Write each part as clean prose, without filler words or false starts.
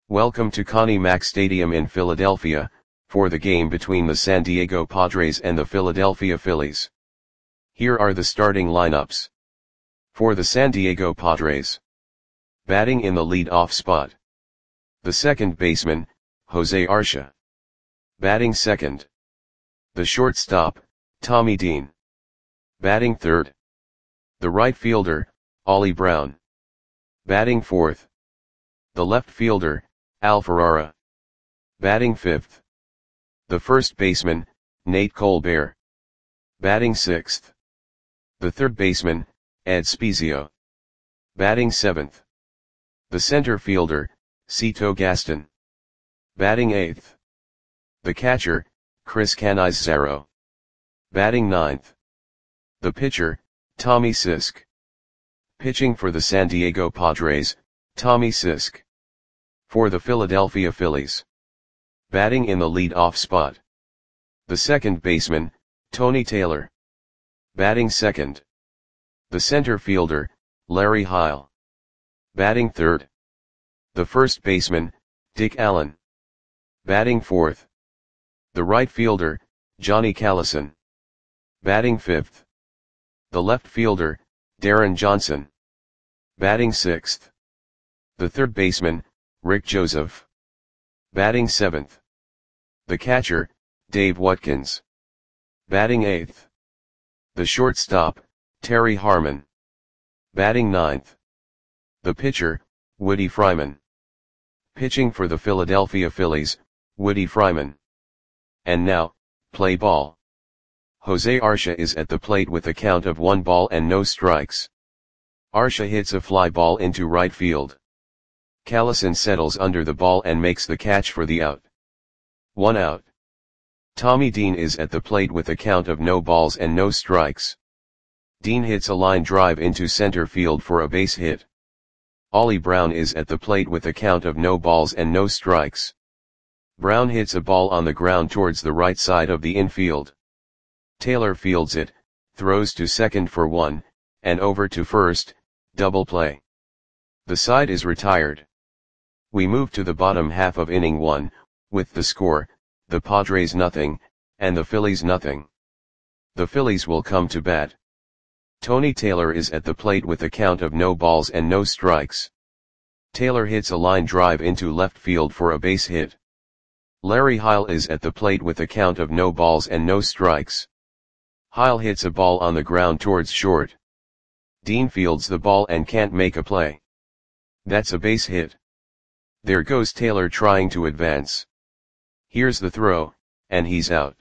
Welcome to Connie Mack Stadium in Philadelphia, for the game between the San Diego Padres and the Philadelphia Phillies. Here are the starting lineups. For the San Diego Padres. Batting in the lead-off spot. The second baseman, Jose Arcia. Batting second. The shortstop, Tommy Dean. Batting third. The right fielder, Ollie Brown. Batting fourth. The left fielder, Al Ferrara. Batting fifth. The first baseman, Nate Colbert. Batting sixth. The third baseman, Ed Spezio. Batting seventh. The center fielder, Cito Gaston. Batting eighth. The catcher, Chris Cannizzaro. Batting ninth. The pitcher, Tommy Sisk. Pitching for the San Diego Padres, Tommy Sisk. For the Philadelphia Phillies. Batting in the lead-off spot. The second baseman, Tony Taylor. Batting second. The center fielder, Larry Heil. Batting third. The first baseman, Dick Allen. Batting fourth. The right fielder, Johnny Callison. Batting fifth. The left fielder, Darren Johnson. Batting sixth. The third baseman, Rick Joseph. Batting seventh. The catcher, Dave Watkins. Batting eighth. The shortstop, Terry Harmon. Batting ninth. The pitcher, Woody Fryman. Pitching for the Philadelphia Phillies, Woody Fryman. And now, play ball. Jose Arcia is at the plate with a count of 1 ball and no strikes. Arcia hits a fly ball into right field. Callison settles under the ball and makes the catch for the out. 1 out. Tommy Dean is at the plate with a count of no balls and no strikes. Dean hits a line drive into center field for a base hit. Ollie Brown is at the plate with a count of no balls and no strikes. Brown hits a ball on the ground towards the right side of the infield. Taylor fields it, throws to second for 1, and over to first, double play. The side is retired. We move to the bottom half of inning 1, with the score, the Padres 0, and the Phillies 0. The Phillies will come to bat. Tony Taylor is at the plate with a count of no balls and no strikes. Taylor hits a line drive into left field for a base hit. Larry Heil is at the plate with a count of no balls and no strikes. Heil hits a ball on the ground towards short. Dean fields the ball and can't make a play. That's a base hit. There goes Taylor trying to advance. Here's the throw, and he's out.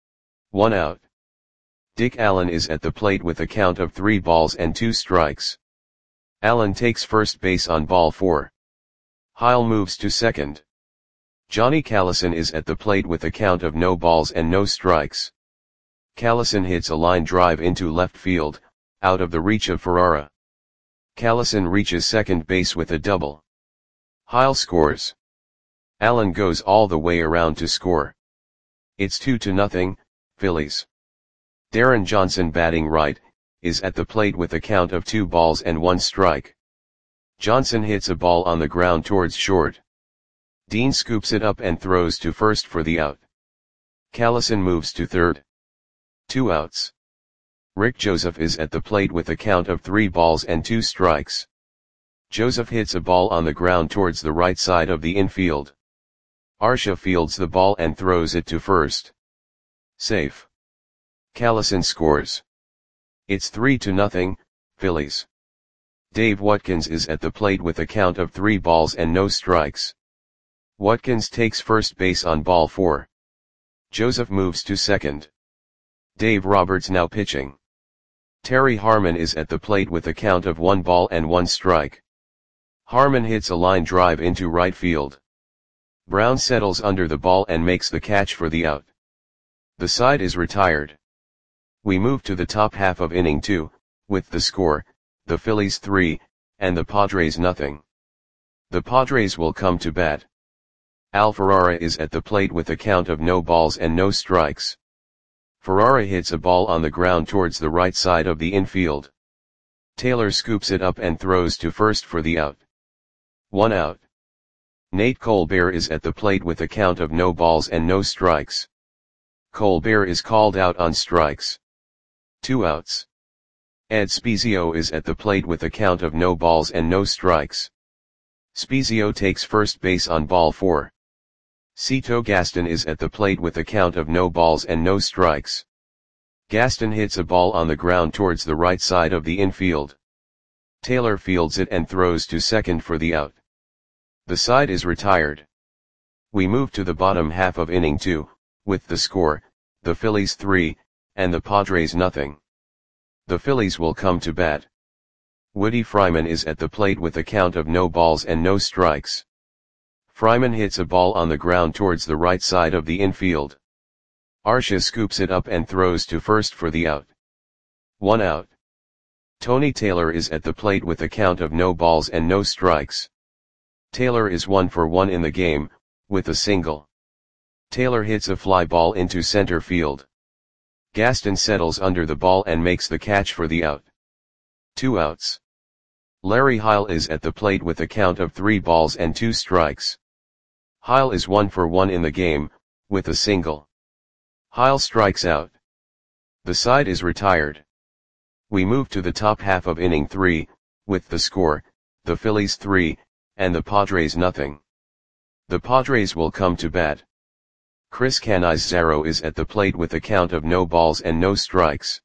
1 out. Dick Allen is at the plate with a count of 3 balls and 2 strikes. Allen takes first base on ball 4. Heil moves to second. Johnny Callison is at the plate with a count of no balls and no strikes. Callison hits a line drive into left field, out of the reach of Ferrara. Callison reaches second base with a double. Heil scores. Allen goes all the way around to score. It's 2-0, Phillies. Darren Johnson, batting right, is at the plate with a count of 2 balls and 1 strike. Johnson hits a ball on the ground towards short. Dean scoops it up and throws to first for the out. Callison moves to third. 2 outs. Rick Joseph is at the plate with a count of 3 balls and 2 strikes. Joseph hits a ball on the ground towards the right side of the infield. Arcia fields the ball and throws it to first. Safe. Callison scores. It's 3-0, Phillies. Dave Watkins is at the plate with a count of 3 balls and no strikes. Watkins takes first base on ball 4. Joseph moves to second. Dave Roberts now pitching. Terry Harmon is at the plate with a count of 1 ball and 1 strike. Harmon hits a line drive into right field. Brown settles under the ball and makes the catch for the out. The side is retired. We move to the top half of inning 2, with the score, the Phillies 3, and the Padres 0. The Padres will come to bat. Al Ferrara is at the plate with a count of no balls and no strikes. Ferrara hits a ball on the ground towards the right side of the infield. Taylor scoops it up and throws to first for the out. 1 out. Nate Colbert is at the plate with a count of no balls and no strikes. Colbert is called out on strikes. 2 outs. Ed Spezio is at the plate with a count of no balls and no strikes. Spezio takes first base on ball 4. Cito Gaston is at the plate with a count of no balls and no strikes. Gaston hits a ball on the ground towards the right side of the infield. Taylor fields it and throws to second for the out. The side is retired. We move to the bottom half of inning 2, with the score, the Phillies 3, and the Padres nothing. The Phillies will come to bat. Woody Fryman is at the plate with a count of no balls and no strikes. Fryman hits a ball on the ground towards the right side of the infield. Arcia scoops it up and throws to first for the out. 1 out. Tony Taylor is at the plate with a count of no balls and no strikes. Taylor is 1 for 1 in the game, with a single. Taylor hits a fly ball into center field. Gaston settles under the ball and makes the catch for the out. 2 outs. Larry Heil is at the plate with a count of 3 balls and 2 strikes. Heil is 1 for 1 in the game, with a single. Heil strikes out. The side is retired. We move to the top half of inning 3, with the score, the Phillies 3, and the Padres nothing. The Padres will come to bat. Chris Canizaro is at the plate with a count of no balls and no strikes.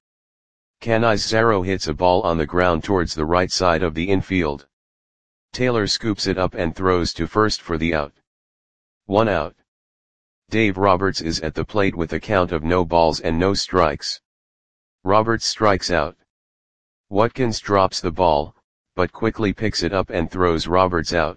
Canizaro hits a ball on the ground towards the right side of the infield. Taylor scoops it up and throws to first for the out. 1 out. Dave Roberts is at the plate with a count of no balls and no strikes. Roberts strikes out. Watkins drops the ball, but quickly picks it up and throws Roberts out.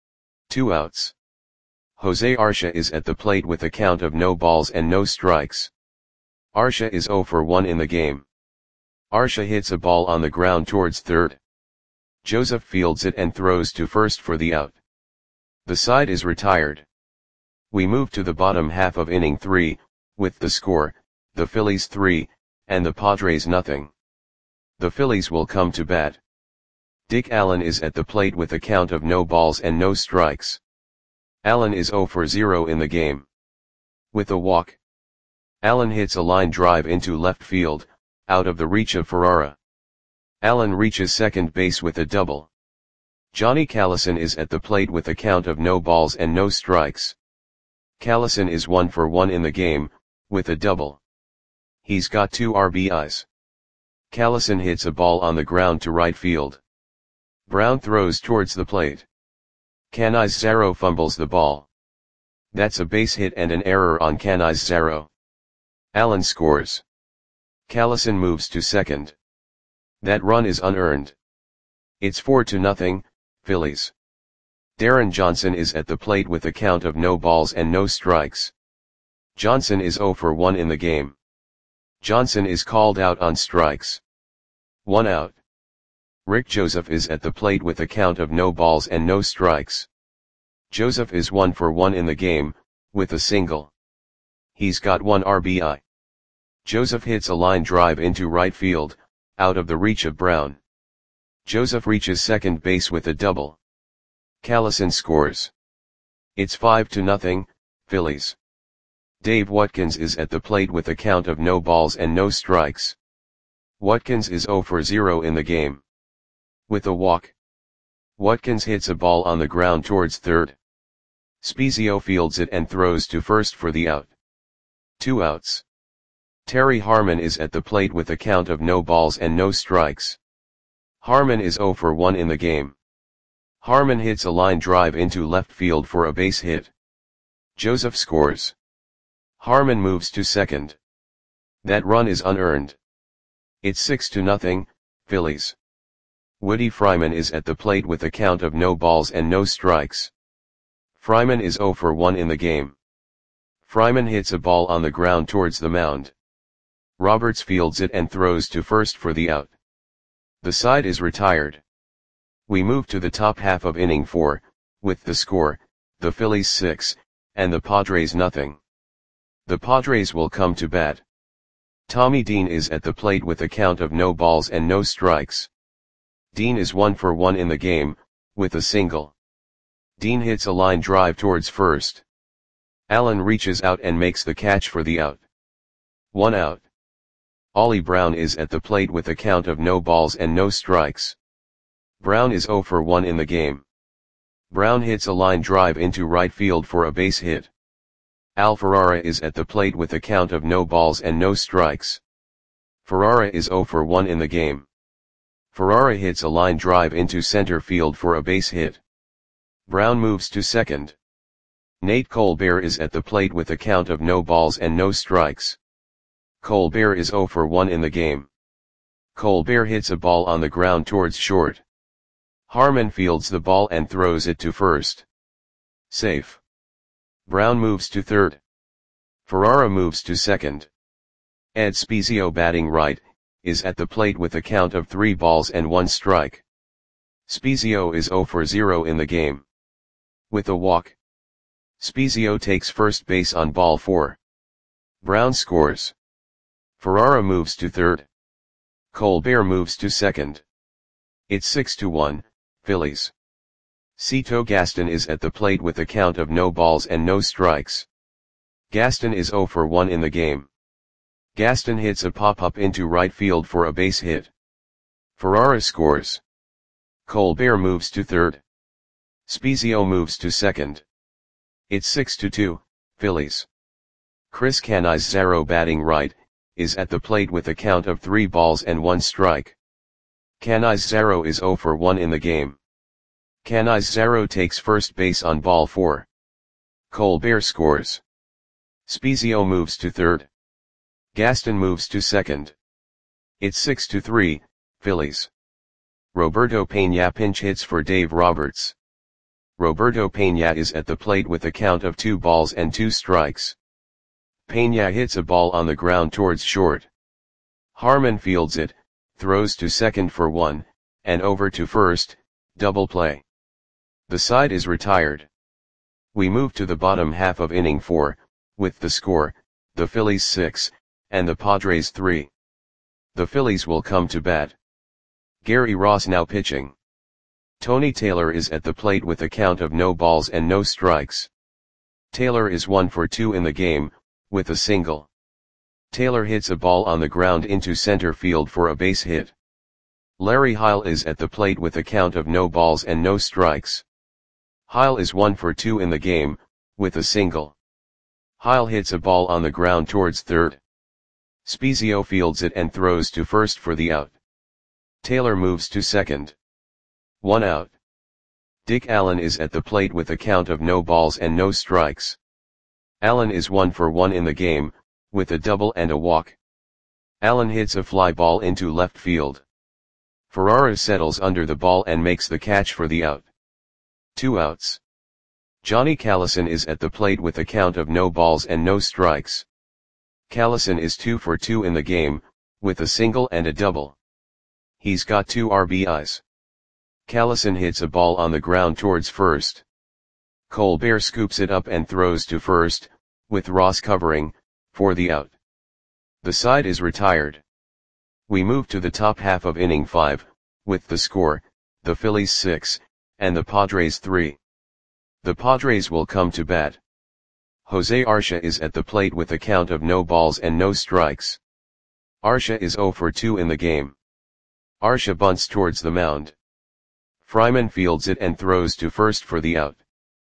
2 outs. Jose Arcia is at the plate with a count of no balls and no strikes. Arcia is 0 for 1 in the game. Arcia hits a ball on the ground towards third. Joseph fields it and throws to first for the out. The side is retired. We move to the bottom half of inning 3, with the score, the Phillies 3, and the Padres nothing. The Phillies will come to bat. Dick Allen is at the plate with a count of no balls and no strikes. Allen is 0 for 0 in the game. With a walk. Allen hits a line drive into left field, out of the reach of Ferrara. Allen reaches second base with a double. Johnny Callison is at the plate with a count of no balls and no strikes. Callison is 1 for 1 in the game, with a double. He's got 2 RBIs. Callison hits a ball on the ground to right field. Brown throws towards the plate. Canizaro fumbles the ball. That's a base hit and an error on Canizaro. Allen scores. Callison moves to second. That run is unearned. It's 4-0, Phillies. Darren Johnson is at the plate with a count of no balls and no strikes. Johnson is 0 for 1 in the game. Johnson is called out on strikes. 1 out. Rick Joseph is at the plate with a count of no balls and no strikes. Joseph is 1 for 1 in the game, with a single. He's got 1 RBI. Joseph hits a line drive into right field, out of the reach of Brown. Joseph reaches second base with a double. Callison scores. It's 5-0, Phillies. Dave Watkins is at the plate with a count of no balls and no strikes. Watkins is 0 for 0 in the game. With a walk. Watkins hits a ball on the ground towards third. Spezio fields it and throws to first for the out. 2 outs. Terry Harmon is at the plate with a count of no balls and no strikes. Harmon is 0 for 1 in the game. Harmon hits a line drive into left field for a base hit. Joseph scores. Harmon moves to second. That run is unearned. It's 6-0, Phillies. Woody Fryman is at the plate with a count of no balls and no strikes. Fryman is 0 for 1 in the game. Fryman hits a ball on the ground towards the mound. Roberts fields it and throws to first for the out. The side is retired. We move to the top half of inning 4, with the score, the Phillies 6, and the Padres nothing. The Padres will come to bat. Tommy Dean is at the plate with a count of no balls and no strikes. Dean is 1 for 1 in the game, with a single. Dean hits a line drive towards first. Allen reaches out and makes the catch for the out. 1 out. Ollie Brown is at the plate with a count of no balls and no strikes. Brown is 0 for 1 in the game. Brown hits a line drive into right field for a base hit. Al Ferrara is at the plate with a count of no balls and no strikes. Ferrara is 0 for 1 in the game. Ferrara hits a line drive into center field for a base hit. Brown moves to second. Nate Colbert is at the plate with a count of no balls and no strikes. Colbert is 0 for 1 in the game. Colbert hits a ball on the ground towards short. Harmon fields the ball and throws it to first. Safe. Brown moves to third. Ferrara moves to second. Ed Spezio, batting right, is at the plate with a count of 3 balls and 1 strike. Spezio is 0 for 0 in the game. With a walk, Spezio takes first base on ball 4. Brown scores. Ferrara moves to third. Colbert moves to second. It's 6-1, Phillies. Cito Gaston is at the plate with a count of no balls and no strikes. Gaston is 0 for 1 in the game. Gaston hits a pop-up into right field for a base hit. Ferrara scores. Colbert moves to third. Spezio moves to second. It's 6-2, Phillies. Chris Cannizzaro, batting right, is at the plate with a count of 3 balls and 1 strike. Cannizzaro is 0 for 1 in the game. Cannizzaro takes first base on ball 4. Colbert scores. Spezio moves to third. Gaston moves to second. It's 6-3, Phillies. Roberto Peña pinch hits for Dave Roberts. Roberto Peña is at the plate with a count of 2 balls and 2 strikes. Peña hits a ball on the ground towards short. Harmon fields it, throws to second for 1, and over to first, double play. The side is retired. We move to the bottom half of inning 4, with the score, the Phillies 6, and the Padres 3. The Phillies will come to bat. Gary Ross now pitching. Tony Taylor is at the plate with a count of no balls and no strikes. Taylor is 1 for 2 in the game, with a single. Taylor hits a ball on the ground into center field for a base hit. Larry Heil is at the plate with a count of no balls and no strikes. Heil is 1 for 2 in the game, with a single. Heil hits a ball on the ground towards third. Spezio fields it and throws to first for the out. Taylor moves to second. 1 out. Dick Allen is at the plate with a count of no balls and no strikes. Allen is 1 for 1 in the game, with a double and a walk. Allen hits a fly ball into left field. Ferrara settles under the ball and makes the catch for the out. 2 outs. Johnny Callison is at the plate with a count of no balls and no strikes. Callison is 2 for 2 in the game, with a single and a double. He's got 2 RBIs. Callison hits a ball on the ground towards first. Colbert scoops it up and throws to first, with Ross covering, for the out. The side is retired. We move to the top half of inning 5, with the score, the Phillies 6, and the Padres 3. The Padres will come to bat. Jose Arcia is at the plate with a count of no balls and no strikes. Arcia is 0 for 2 in the game. Arcia bunts towards the mound. Fryman fields it and throws to first for the out.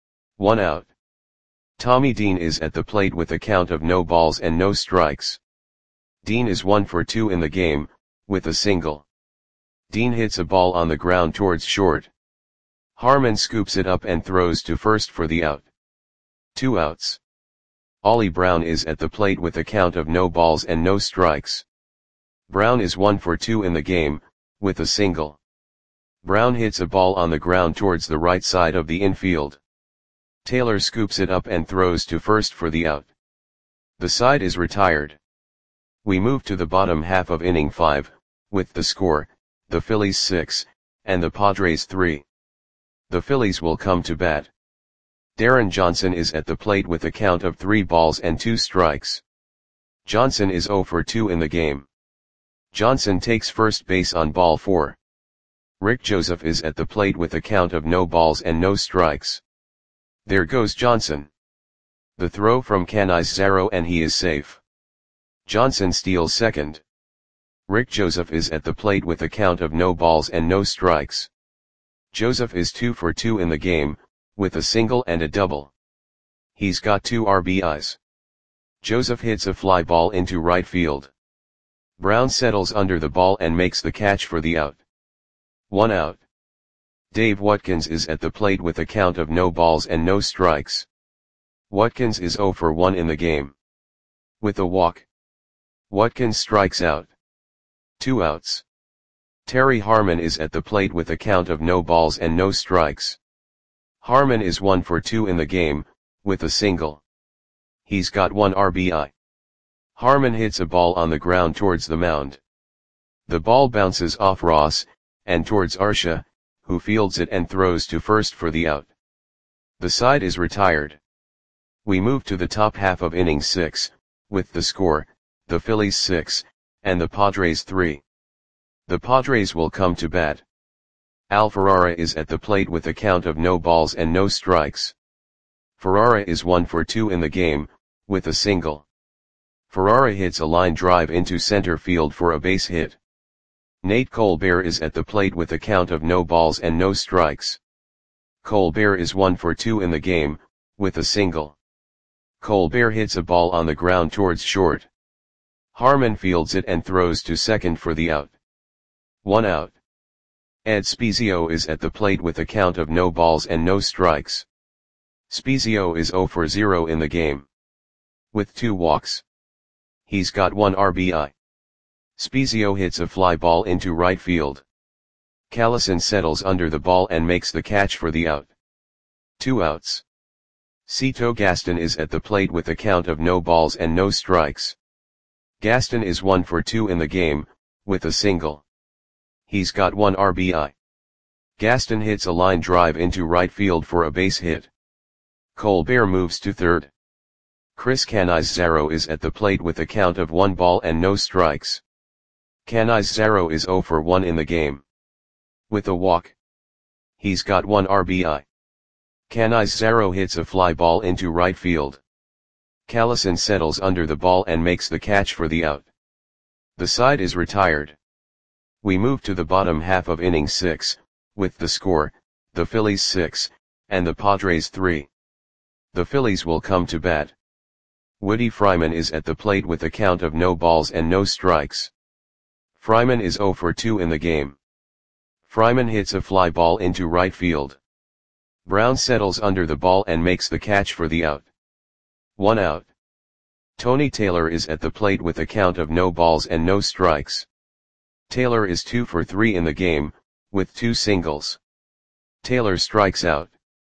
1 out. Tommy Dean is at the plate with a count of no balls and no strikes. Dean is 1 for 2 in the game, with a single. Dean hits a ball on the ground towards short. Harmon scoops it up and throws to first for the out. 2 outs. Ollie Brown is at the plate with a count of no balls and no strikes. Brown is 1 for 2 in the game, with a single. Brown hits a ball on the ground towards the right side of the infield. Taylor scoops it up and throws to first for the out. The side is retired. We move to the bottom half of inning 5, with the score, the Phillies 6, and the Padres 3. The Phillies will come to bat. Darren Johnson is at the plate with a count of 3 balls and 2 strikes. Johnson is 0 for 2 in the game. Johnson takes first base on ball 4. Rick Joseph is at the plate with a count of no balls and no strikes. There goes Johnson. The throw from Canizares and he is safe. Johnson steals second. Rick Joseph is at the plate with a count of no balls and no strikes. Joseph is 2 for 2 in the game, with a single and a double. He's got 2 RBIs. Joseph hits a fly ball into right field. Brown settles under the ball and makes the catch for the out. 1 out. Dave Watkins is at the plate with a count of no balls and no strikes. Watkins is 0 for 1 in the game. With a walk, Watkins strikes out. 2 outs. Terry Harmon is at the plate with a count of no balls and no strikes. Harmon is 1 for 2 in the game, with a single. He's got 1 RBI. Harmon hits a ball on the ground towards the mound. The ball bounces off Ross, and towards Arcia, who fields it and throws to first for the out. The side is retired. We move to the top half of inning 6, with the score, the Phillies 6, and the Padres 3. The Padres will come to bat. Al Ferrara is at the plate with a count of no balls and no strikes. Ferrara is 1 for 2 in the game, with a single. Ferrara hits a line drive into center field for a base hit. Nate Colbert is at the plate with a count of no balls and no strikes. Colbert is 1 for 2 in the game, with a single. Colbert hits a ball on the ground towards short. Harmon fields it and throws to second for the out. 1 out. Ed Spezio is at the plate with a count of no balls and no strikes. Spezio is 0 for 0 in the game. With 2 walks. He's got 1 RBI. Spezio hits a fly ball into right field. Callison settles under the ball and makes the catch for the out. 2 outs. Cito Gaston is at the plate with a count of no balls and no strikes. Gaston is 1 for 2 in the game, with a single. He's got 1 RBI. Gaston hits a line drive into right field for a base hit. Colbert moves to third. Chris Canizares is at the plate with a count of 1 ball and no strikes. Canizares is 0 for 1 in the game. With a walk. He's got 1 RBI. Canizares hits a fly ball into right field. Callison settles under the ball and makes the catch for the out. The side is retired. We move to the bottom half of inning 6, with the score, the Phillies 6, and the Padres 3. The Phillies will come to bat. Woody Fryman is at the plate with a count of no balls and no strikes. Fryman is 0 for 2 in the game. Fryman hits a fly ball into right field. Brown settles under the ball and makes the catch for the out. 1 out. Tony Taylor is at the plate with a count of no balls and no strikes. Taylor is 2 for 3 in the game, with 2 singles. Taylor strikes out.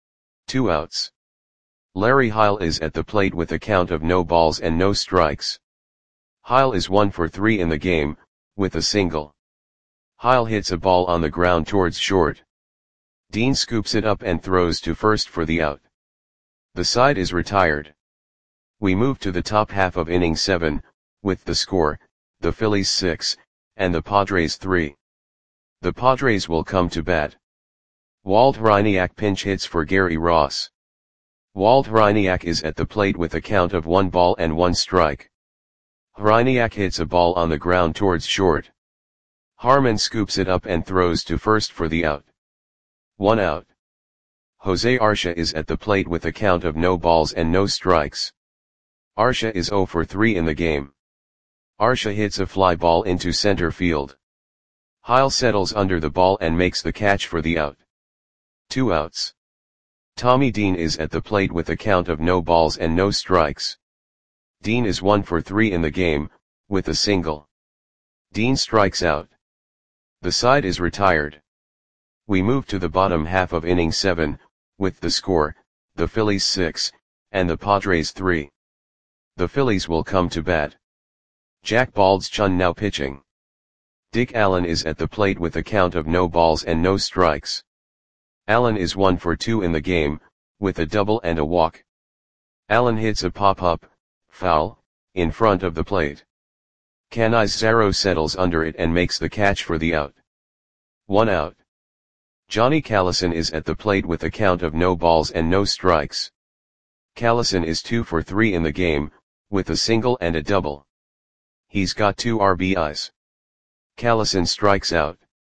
2 outs. Larry Heil is at the plate with a count of no balls and no strikes. Heil is 1 for 3 in the game, with a single. Heil hits a ball on the ground towards short. Dean scoops it up and throws to first for the out. The side is retired. We move to the top half of inning 7, with the score, the Phillies 6, and the Padres 3. The Padres will come to bat. Walt Hryniak pinch hits for Gary Ross. Walt Hryniak is at the plate with a count of 1 ball and 1 strike. Hryniak hits a ball on the ground towards short. Harmon scoops it up and throws to first for the out. 1 out. Jose Arcia is at the plate with a count of no balls and no strikes. Arcia is 0 for 3 in the game. Arcia hits a fly ball into center field. Heil settles under the ball and makes the catch for the out. 2 outs. Tommy Dean is at the plate with a count of no balls and no strikes. Dean is 1 for 3 in the game, with a single. Dean strikes out. The side is retired. We move to the bottom half of inning 7, with the score, the Phillies 6, and the Padres 3. The Phillies will come to bat. Jack Baldschun now pitching. Dick Allen is at the plate with a count of no balls and no strikes. Allen is 1 for 2 in the game, with a double and a walk. Allen hits a pop-up, foul, in front of the plate. Canizares settles under it and makes the catch for the out. 1 out. Johnny Callison is at the plate with a count of no balls and no strikes. Callison is 2 for 3 in the game, with a single and a double. He's got 2 RBIs. Callison strikes out.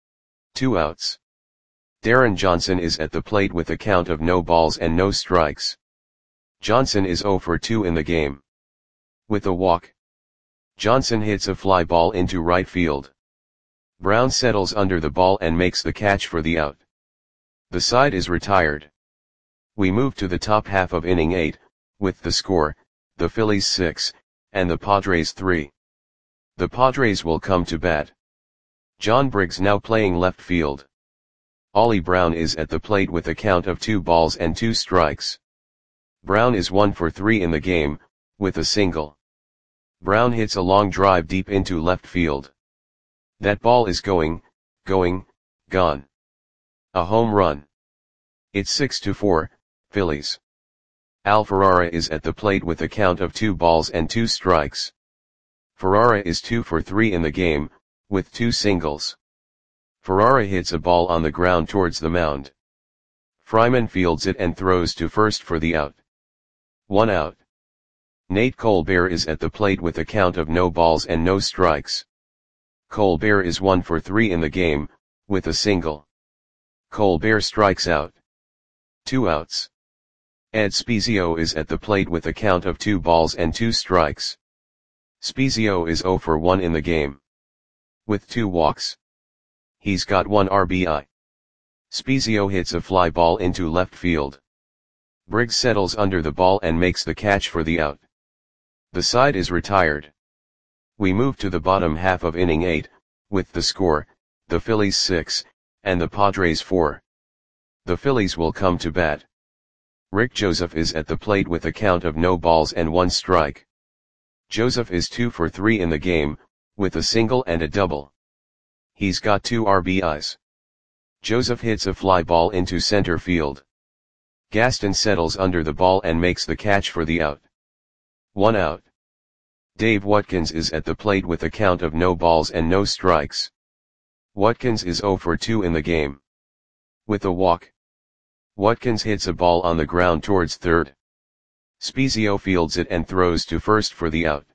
2 outs. Darren Johnson is at the plate with a count of no balls and no strikes. Johnson is 0 for 2 in the game. With a walk. Johnson hits a fly ball into right field. Brown settles under the ball and makes the catch for the out. The side is retired. We move to the top half of inning 8, with the score, the Phillies 6, and the Padres 3. The Padres will come to bat. John Briggs now playing left field. Ollie Brown is at the plate with a count of 2 balls and 2 strikes. Brown is 1 for 3 in the game, with a single. Brown hits a long drive deep into left field. That ball is going, gone. A home run. It's 6-4, Phillies. Al Ferrara is at the plate with a count of 2 balls and 2 strikes. Ferrara is 2 for 3 in the game, with 2 singles. Ferrara hits a ball on the ground towards the mound. Fryman fields it and throws to first for the out. 1 out. Nate Colbert is at the plate with a count of no balls and no strikes. Colbert is 1 for 3 in the game, with a single. Colbert strikes out. 2 outs. Ed Spezio is at the plate with a count of 2 balls and 2 strikes. Spezio is 0 for 1 in the game. With 2 walks. He's got 1 RBI. Spezio hits a fly ball into left field. Briggs settles under the ball and makes the catch for the out. The side is retired. We move to the bottom half of inning 8, with the score, the Phillies 6, and the Padres 4. The Phillies will come to bat. Rick Joseph is at the plate with a count of no balls and 1 strike. Joseph is 2 for 3 in the game, with a single and a double. He's got 2 RBIs. Joseph hits a fly ball into center field. Gaston settles under the ball and makes the catch for the out. 1 out. Dave Watkins is at the plate with a count of no balls and no strikes. Watkins is 0 for 2 in the game. With a walk. Watkins hits a ball on the ground towards third. Spezio fields it and throws to first for the out.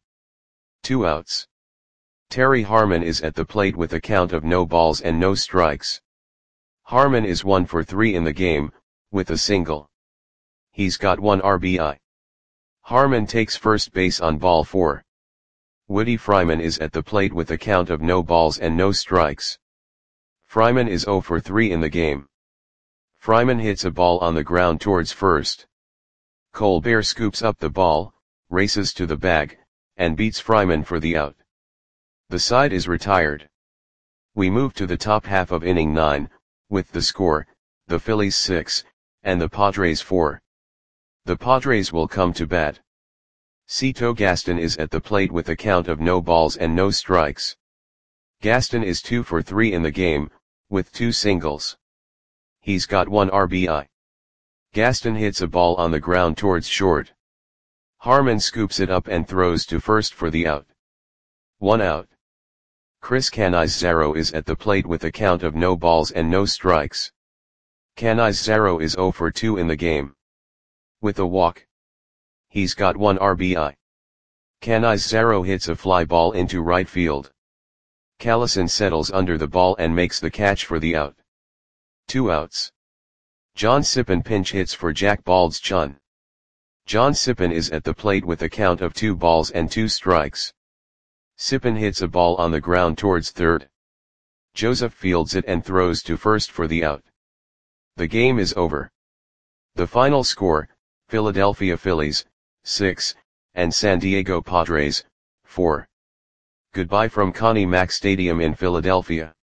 2 outs. Terry Harmon is at the plate with a count of no balls and no strikes. Harmon is 1 for 3 in the game, with a single. He's got 1 RBI. Harmon takes first base on ball 4. Woody Fryman is at the plate with a count of no balls and no strikes. Fryman is 0 for 3 in the game. Fryman hits a ball on the ground towards first. Colbert scoops up the ball, races to the bag, and beats Fryman for the out. The side is retired. We move to the top half of inning 9, with the score, the Phillies 6, and the Padres 4. The Padres will come to bat. Cito Gaston is at the plate with a count of no balls and no strikes. Gaston is 2 for 3 in the game, with 2 singles. He's got 1 RBI. Gaston hits a ball on the ground towards short. Harmon scoops it up and throws to first for the out. 1 out. Chris Canizaro is at the plate with a count of no balls and no strikes. Canizaro is 0 for 2 in the game. With a walk. He's got 1 RBI. Canizaro hits a fly ball into right field. Callison settles under the ball and makes the catch for the out. 2 outs. John Sippen pinch hits for Jack Baldschun. John Sippen is at the plate with a count of 2 balls and 2 strikes. Sippen hits a ball on the ground towards third. Joseph fields it and throws to first for the out. The game is over. The final score, Philadelphia Phillies, 6, and San Diego Padres, 4. Goodbye from Connie Mack Stadium in Philadelphia.